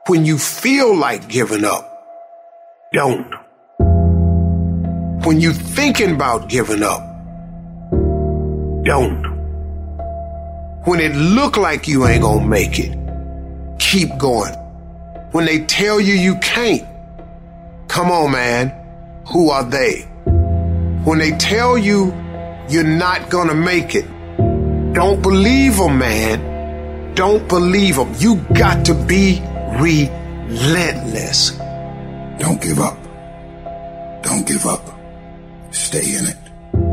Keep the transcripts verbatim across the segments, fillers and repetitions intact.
When you feel like giving up, don't. When you're thinking about giving up, don't. When it look like you ain't gonna make it, keep going. When they tell you you can't, come on, man, who are they? When they tell you you're not gonna make it, don't believe them, man. Don't believe them. You got to be relentless. Don't give up. Don't give up. Stay in it.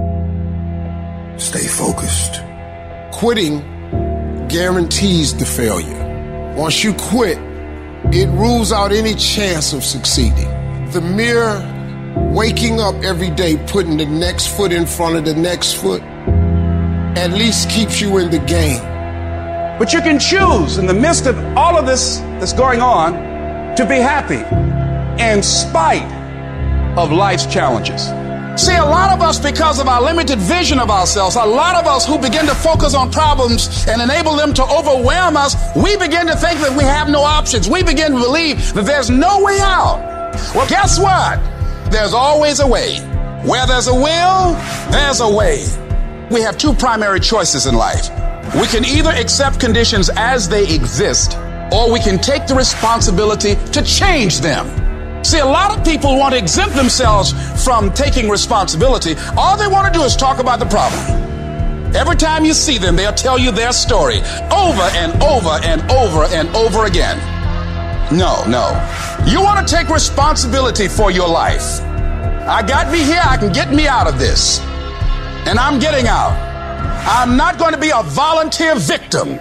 Stay focused. Quitting guarantees the failure. Once you quit, it rules out any chance of succeeding. The mere waking up every day, putting the next foot in front of the next foot, at least keeps you in the game. But you can choose in the midst of all of this that's going on to be happy in spite of life's challenges. See, a lot of us, because of our limited vision of ourselves, a lot of us who begin to focus on problems and enable them to overwhelm us, we begin to think that we have no options. We begin to believe that there's no way out. Well, guess what? There's always a way. Where there's a will, there's a way. We have two primary choices in life. We can either accept conditions as they exist, or we can take the responsibility to change them. See, a lot of people want to exempt themselves from taking responsibility. All they want to do is talk about the problem. Every time you see them, they'll tell you their story over and over and over and over again. No, no. You want to take responsibility for your life. I got me here. I can get me out of this. And I'm getting out. I'm not going to be a volunteer victim.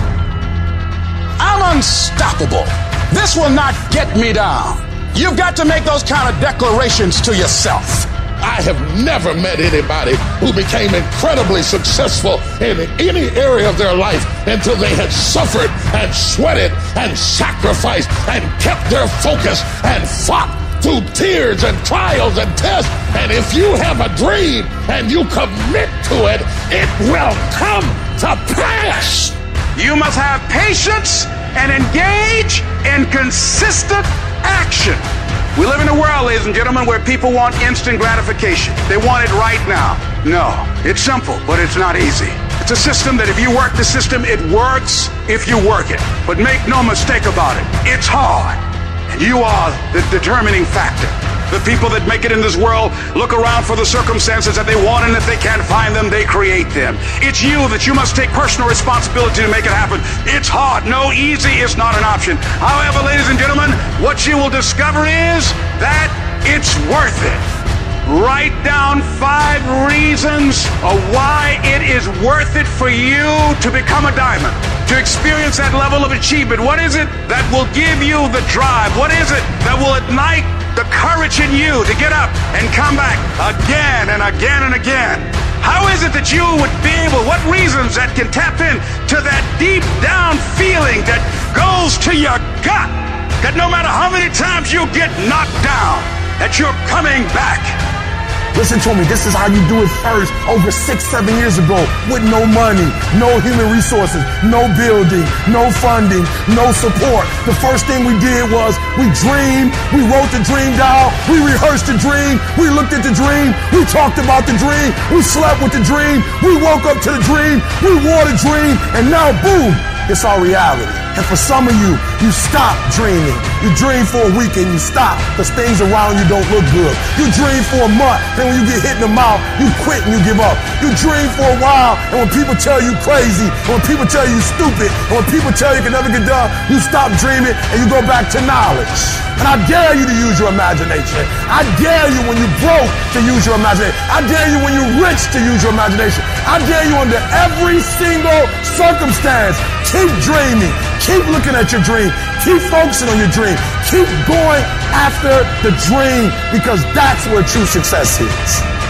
I'm unstoppable. This will not get me down. You've got to make those kind of declarations to yourself. I have never met anybody who became incredibly successful in any area of their life until they had suffered and sweated and sacrificed and kept their focus and fought through tears and trials and tests. And if you have a dream and you commit to it, it will come to pass. You must have patience and engage in consistent action. We live in a world, ladies and gentlemen, where people want instant gratification. They want it right now. No, it's simple, but it's not easy. It's a system that if you work the system, it works if you work it. But make no mistake about it, it's hard. And you are the determining factor. The people that make it in this world look around for the circumstances that they want, and if they can't find them, they create them. It's you that you must take personal responsibility to make it happen. It's hard. No, easy is not an option. However, ladies and gentlemen, what you will discover is that it's worth it. Write down five reasons of why it is worth it for you to become a diamond, to experience that level of achievement. What is it that will give you the drive? What is it that will ignite the courage in you to get up and come back again and again and again? How is it that you would be able, what reasons that can tap in to that deep down feeling that goes to your gut, that no matter how many times you get knocked down, that you're coming back? Listen to me, this is how you do it first over six, seven years ago with no money, no human resources, no building, no funding, no support. The first thing we did was we dreamed, we wrote the dream down, we rehearsed the dream, we looked at the dream, we talked about the dream, we slept with the dream, we woke up to the dream, we wore the dream, and now boom, it's our reality. And for some of you, you stop dreaming. You dream for a week and you stop because things around you don't look good. You dream for a month, and when you get hit in the mouth, you quit and you give up. You dream for a while, and when people tell you crazy, and when people tell you stupid, and when people tell you can never get done, you stop dreaming and you go back to knowledge. And I dare you to use your imagination. I dare you when you're broke to use your imagination. I dare you when you're rich to use your imagination. I dare you under every single circumstance. Keep dreaming. Keep looking at your dream. Keep focusing on your dream. Keep going after the dream because that's where true success is.